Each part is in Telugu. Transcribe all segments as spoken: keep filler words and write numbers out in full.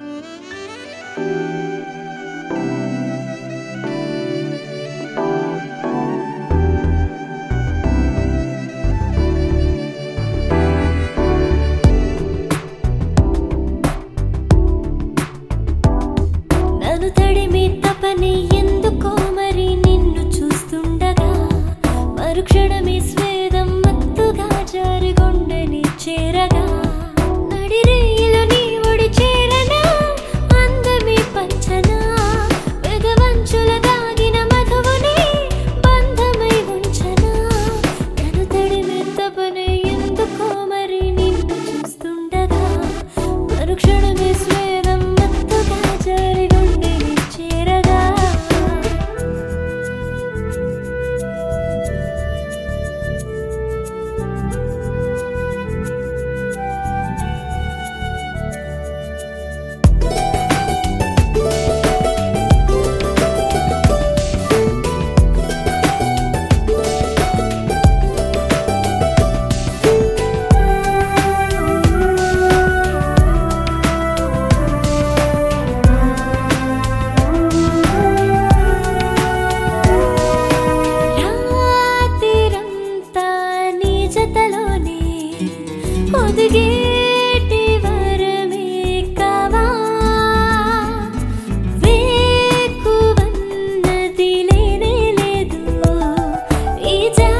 నన్ను తడిమి తపని ఎందుకో మరి నిన్ను చూస్తుండగా మరుక్షణమే స్వేదం మత్తుగా జారి గుండెని చేరగా నడిరేయిలో నీ ఒడి చేరనా అందమే పంచనా వెగవంచుల దాగిన మధువుని బంధమై ఉంచనా నన్ను తడిమి తపని ఎందుకో మరి నిన్ను చూస్తుండగా మరుక్షణమే స్వేదం మత్తుగా జారి గుండెని చేరగా రాతిరంతా నీ జతలోనే ఒదిగేటి వరమే కావా వేకువన్నది లేనే లేదు ఈ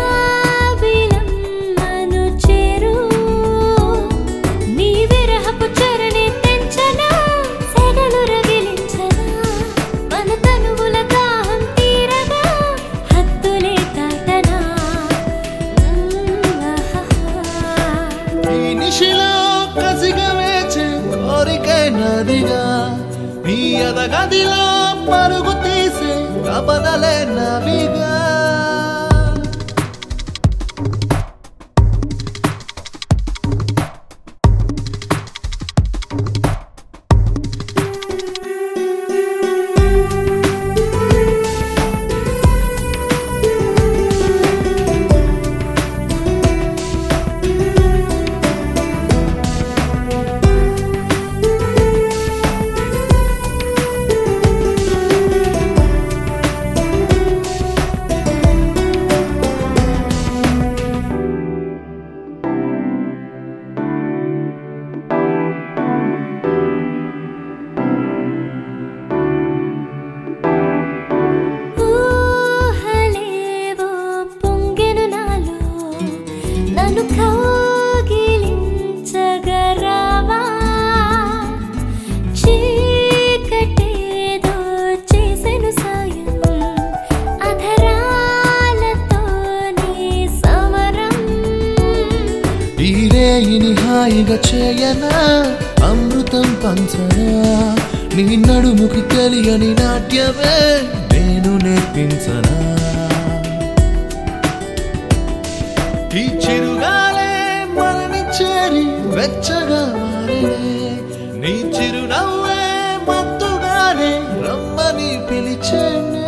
జాబిలమ్మను చేరు నీ విరహపు చరణి తెంచనా సెగలు రగిలించనా మన తనువుల దాహం తీరగా హద్దులే దాటనా ఈ నిశిలో కసిగా వేచే కోరికై నదిగా నీ ఎదగదిలో పరుగు తీసే కబదలే నవిగా ఊహలేవో పొంగెను నాలో నన్ను కౌగిలించగరావా చీకటేదో చేసెను సాయం అధరాలతోనే సమరం ఈ రేయిని హాయిగా చేయనా అమృతం పంచనా నీ నడుముకి తెలియని నాట్యమే నేను నేర్పించనా ఈ చిరుగాలే మనని చేరి వెచ్చగా మారినే నీ చిరునవ్వే మత్తుగానే రమ్మని పిలిచేనే